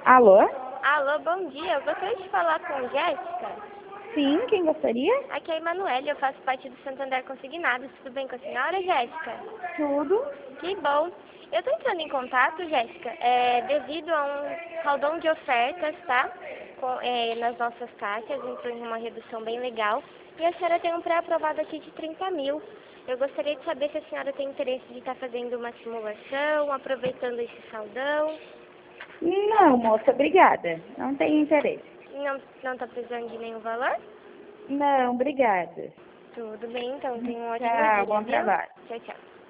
Alô? Alô, bom dia. Eu gostaria de falar com Jéssica. Sim, quem gostaria? Aqui é a Emanuele, eu faço parte do Santander Consignados. Tudo bem com a senhora, Jéssica? Tudo. Que bom. Eu estou entrando em contato, Jéssica, devido a um saldão de ofertas, tá? Nas nossas caixas, entrou em uma redução bem legal. E a senhora tem um pré-aprovado aqui de 30 mil. Eu gostaria de saber se a senhora tem interesse de estar fazendo uma simulação, aproveitando esse saldão. Não, moça, obrigada. Não tenho interesse. Não está precisando de nenhum valor? Não, obrigada. Tudo bem, então. Tenha um ótimo Tchau, dia, bom viu? trabalho. Tchau, tchau.